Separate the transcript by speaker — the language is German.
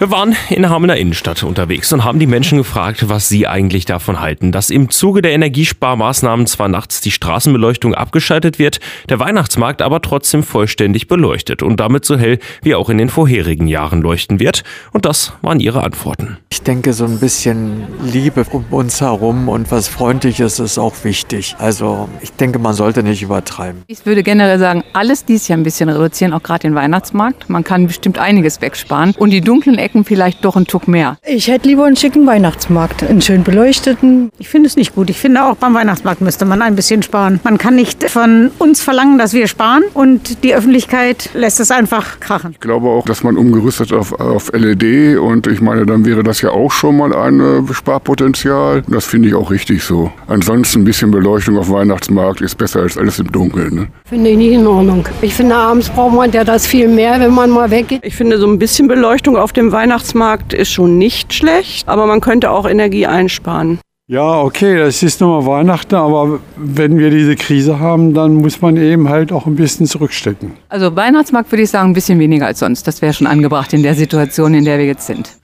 Speaker 1: Wir waren in der Hamelner Innenstadt unterwegs und haben die Menschen gefragt, was sie eigentlich davon halten, dass im Zuge der Energiesparmaßnahmen zwar nachts die Straßenbeleuchtung abgeschaltet wird, der Weihnachtsmarkt aber trotzdem vollständig beleuchtet und damit so hell wie auch in den vorherigen Jahren leuchten wird. Und das waren ihre Antworten.
Speaker 2: Ich denke, so ein bisschen Liebe um uns herum und was Freundliches ist auch wichtig. Also ich denke, man sollte nicht übertreiben.
Speaker 3: Ich würde generell sagen, alles dies Jahr ein bisschen reduzieren, auch gerade den Weihnachtsmarkt. Man kann bestimmt einiges wegsparen und die dunklen Ecken vielleicht doch einen Tuck mehr.
Speaker 4: Ich hätte lieber einen schicken Weihnachtsmarkt, einen schön beleuchteten.
Speaker 5: Ich finde es nicht gut. Ich finde auch beim Weihnachtsmarkt müsste man ein bisschen sparen. Man kann nicht von uns verlangen, dass wir sparen und die Öffentlichkeit lässt es einfach krachen.
Speaker 6: Ich glaube auch, dass man umgerüstet auf LED und ich meine, dann wäre das ja auch schon mal ein Sparpotenzial. Das finde ich auch richtig so. Ansonsten ein bisschen Beleuchtung auf Weihnachtsmarkt ist besser als alles im Dunkeln. Ne?
Speaker 7: Finde ich nicht in Ordnung. Ich finde, abends braucht man ja das viel mehr, wenn man mal weggeht.
Speaker 8: Ich finde, so ein bisschen Beleuchtung auf dem Weihnachtsmarkt ist schon nicht schlecht, aber man könnte auch Energie einsparen.
Speaker 9: Ja, okay, das ist nochmal Weihnachten, aber wenn wir diese Krise haben, dann muss man eben halt auch ein bisschen zurückstecken.
Speaker 3: Also Weihnachtsmarkt würde ich sagen, ein bisschen weniger als sonst. Das wäre schon angebracht in der Situation, in der wir jetzt sind.